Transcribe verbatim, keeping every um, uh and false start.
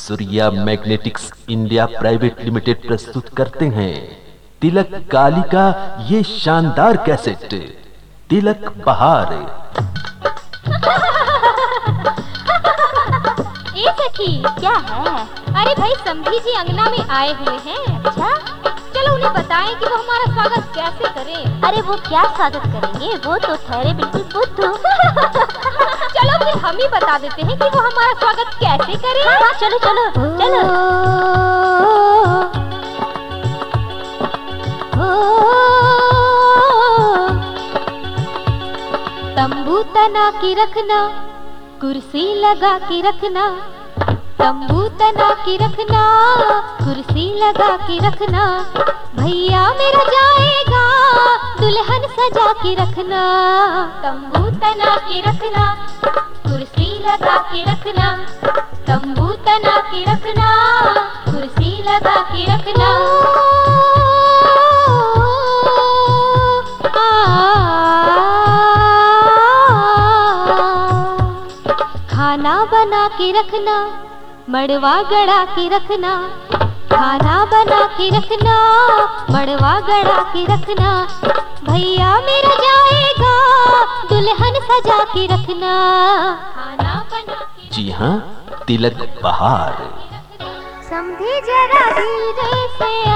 Surya magnetics India private limited प्रस्तुत करते हैं तिलक काली का ये शानदार कैसेट तिलक बहार। ए सखी, क्या है? अरे भाई समधी जी अंगना में आए हुए हैं। अच्छा, चलो उन्हें बताएं कि वो हमारा स्वागत कैसे करें। अरे वो क्या स्वागत करेंगे, वो तो ठहरे बिल्कुल बुद्धू। चलो फिर हम ही बता देते हैं कि वो हमारा स्वागत कैसे करें। हाँ, हाँ, चलो चलो चलो। तंबू तना की रखना, कुर्सी लगा के रखना। तंबू तना की रखना, कुर्सी लगा के रखना। भैया मेरा जाएगा, दुल्हन सजा के रखना। तंबू तना की रखना, कुर्सी लगा के रखना। तंबू तना की रखना, कुर्सी लगा के रखना। खाना बना के रखना, मड़वा गड़ा के रखना। खाना बना के रखना, मड़वा गड़ा के रखना। भैया मेरा जाएगा, दुल्हन सजा के रखना। खाना बना के जी हाँ, तिलक बहार। समधी जरा धीरे से